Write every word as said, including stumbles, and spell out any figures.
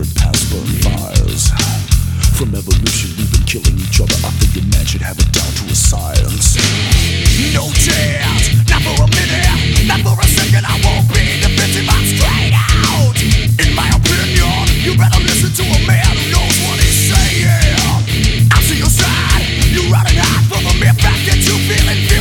the past burn fires. From evolution we've been killing each other. I think a man should have it down to a science.